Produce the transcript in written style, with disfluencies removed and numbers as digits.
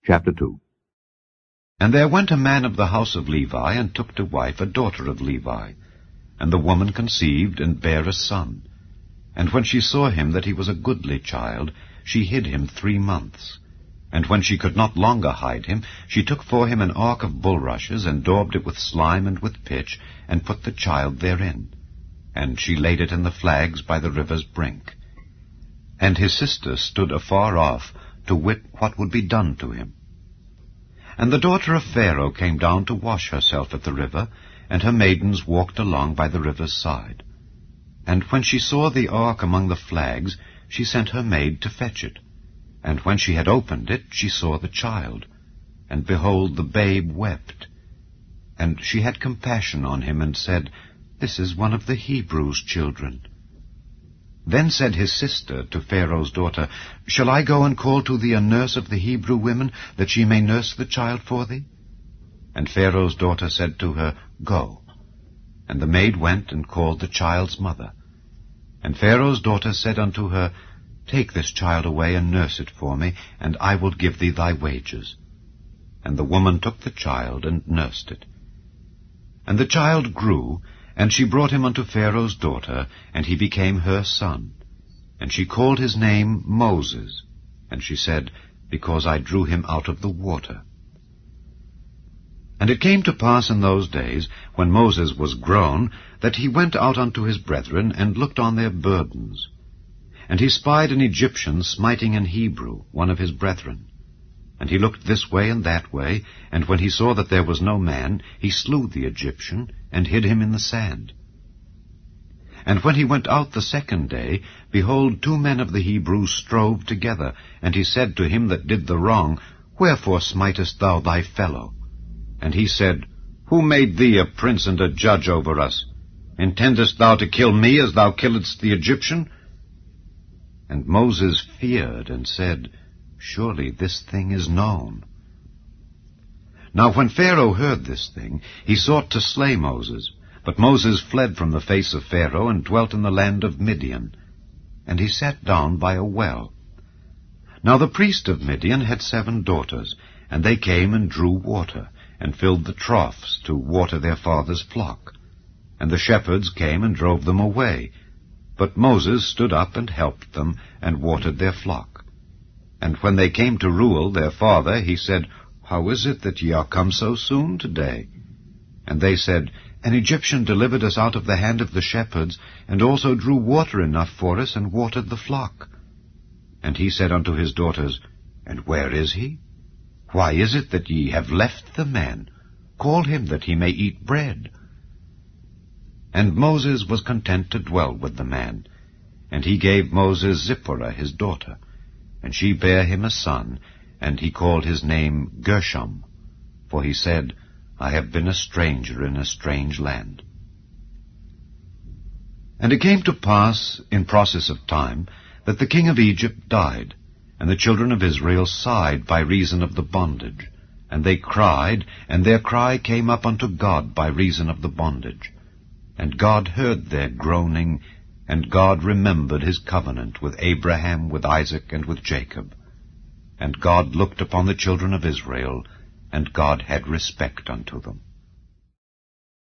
Chapter 2. And there went a man of the house of Levi, and took to wife a daughter of Levi. And the woman conceived, and bare a son. And when she saw him that he was a goodly child, she hid him 3 months. And when she could not longer hide him, she took for him an ark of bulrushes, and daubed it with slime and with pitch, and put the child therein. And she laid it in the flags by the river's brink. And his sister stood afar off, to wit what would be done to him. And the daughter of Pharaoh came down to wash herself at the river, and her maidens walked along by the river's side. And when she saw the ark among the flags, she sent her maid to fetch it. And when she had opened it, she saw the child. And behold, the babe wept. And she had compassion on him, and said, This is one of the Hebrews' children. Then said his sister to Pharaoh's daughter, Shall I go and call to thee a nurse of the Hebrew women, that she may nurse the child for thee? And Pharaoh's daughter said to her, Go. And the maid went and called the child's mother. And Pharaoh's daughter said unto her, Take this child away and nurse it for me, and I will give thee thy wages. And the woman took the child and nursed it. And the child grew, and she brought him unto Pharaoh's daughter, and he became her son. And she called his name Moses. And she said, Because I drew him out of the water. And it came to pass in those days, when Moses was grown, that he went out unto his brethren, and looked on their burdens. And he spied an Egyptian smiting an Hebrew, one of his brethren. And he looked this way and that way, and when he saw that there was no man, he slew the Egyptian, and hid him in the sand. And when he went out the second day, behold, 2 men of the Hebrews strove together. And he said to him that did the wrong, Wherefore smitest thou thy fellow? And he said, Who made thee a prince and a judge over us? Intendest thou to kill me as thou killedst the Egyptian? And Moses feared, and said, Surely this thing is known. Now when Pharaoh heard this thing, he sought to slay Moses. But Moses fled from the face of Pharaoh, and dwelt in the land of Midian. And he sat down by a well. Now the priest of Midian had 7 daughters, and they came and drew water, and filled the troughs to water their father's flock. And the shepherds came and drove them away. But Moses stood up and helped them, and watered their flock. And when they came to Reuel their father, he said, How is it that ye are come so soon today? And they said, An Egyptian delivered us out of the hand of the shepherds, and also drew water enough for us, and watered the flock. And he said unto his daughters, And where is he? Why is it that ye have left the man? Call him, that he may eat bread. And Moses was content to dwell with the man. And he gave Moses Zipporah his daughter. And she bare him a son, and he called his name Gershom. For he said, I have been a stranger in a strange land. And it came to pass, in process of time, that the king of Egypt died, and the children of Israel sighed by reason of the bondage. And they cried, and their cry came up unto God by reason of the bondage. And God heard their groaning, and God remembered his covenant with Abraham, with Isaac, and with Jacob. And God looked upon the children of Israel, and God had respect unto them.